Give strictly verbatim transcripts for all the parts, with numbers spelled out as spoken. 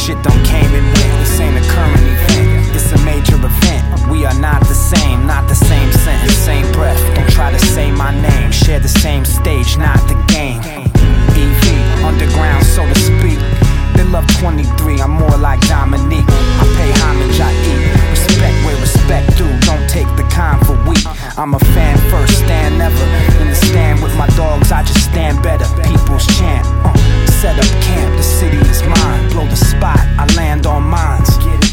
shit don't came and went. This ain't a current event, it's a major event. We are not the same, not the same sentence, same breath. Don't try to say my name, share the same stage, not the game. E V, underground so to speak. They love twenty-three, I'm more like Dominique. I pay homage, I eat. Respect where respect due, don't take the kind for weak. I'm a fan first, stand never. In the stand with my dogs, I just stand better. People's chant, uh, set up camp, the city is mine. Blow the spot, I land on mines.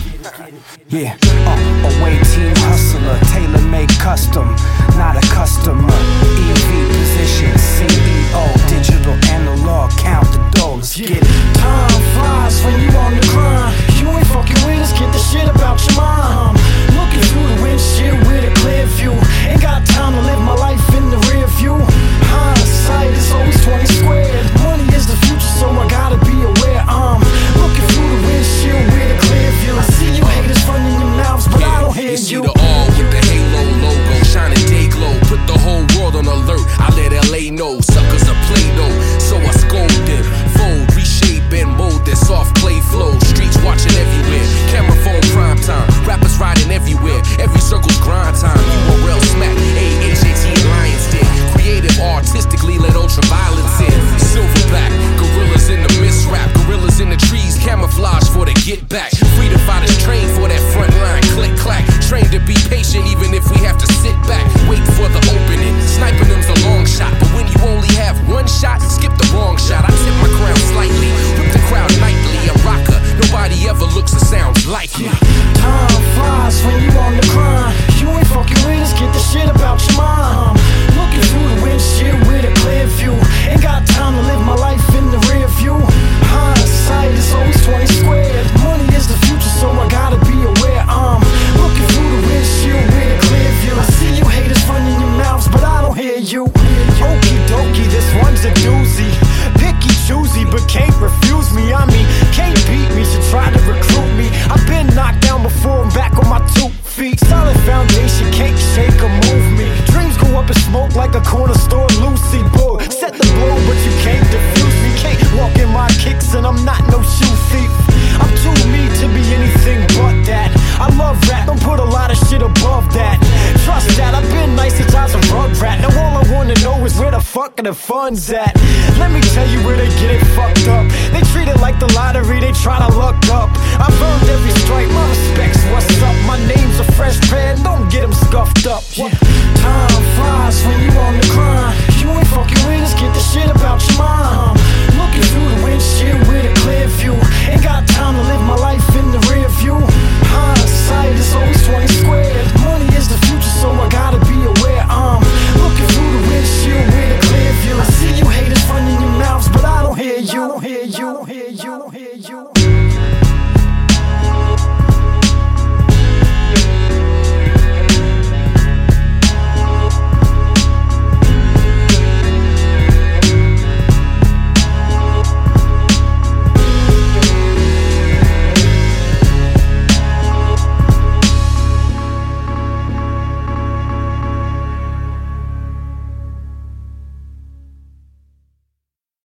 Yeah, uh, away team hustler, tailor-made custom, not a customer. E V position, C E O, digital analog, count the dough, let's get it. Time flies when you on the grind. You ain't fucking with us, get the shit about your mind. Looking through the windshield with a clear view. Ain't got time to live my life in the rear view. Hindsight is always twenty squared. Money is the future, so I gotta be aware. I'm looking through the windshield with a clear view. I see you haters running your mouths, but I don't hear you. You see the all with the halo logo, shining day glow. Put the whole world on alert, I let L A know. Suckers are Play-Doh, so I scold them. Fold, reshape and mold their soft clay flow. Streets watching everywhere, camera phone prime time. Rappers riding everywhere, every circle's grind time. U R L smack, A H A T Lions Den. Creative, artistically let ultraviolence in. Silver black, gorillas in the misrap. Gorillas in the trees, camouflage for the get back. Free to find us trained for that front line. Click clack, trained to be patient even if we have to sit back. Wait for the opening, sniping them's a long shot. But when you only have one shot, skip the wrong shot. I tip my crown slightly, whip the crowd nightly. A rocker, nobody ever looks or sounds like me. Time flies when you on the grind. You ain't fucking with us, get the shit about your mind. Looking through the windshield with a clear view. Ain't got time to live my life in the rear view. Hindsight is always twenty squared. Money is the future, so I gotta be aware. I'm looking through the windshield with a clear view. I see you haters running your mouths, but I don't hear you. Okie dokie, this one's a doozy. Picky choosy, but can't refuse me. I mean, can't beat me, should try to recruit me. I've been knocked down before, I'm back on my two feet. Solid foundation, can't shake or move me. Dreams go up in smoke like a corner store Lucy Bull. Set the blow, but you can't defuse me. Can't walk in my kicks and I'm not no shoe thief. I'm too mean to be anything but that. I love rap, don't put a lot of shit above that. Trust that, I've been nice since I was a rug rat. Now all I wanna know is where the fuck are the funds at. Let me tell you where they get it fucked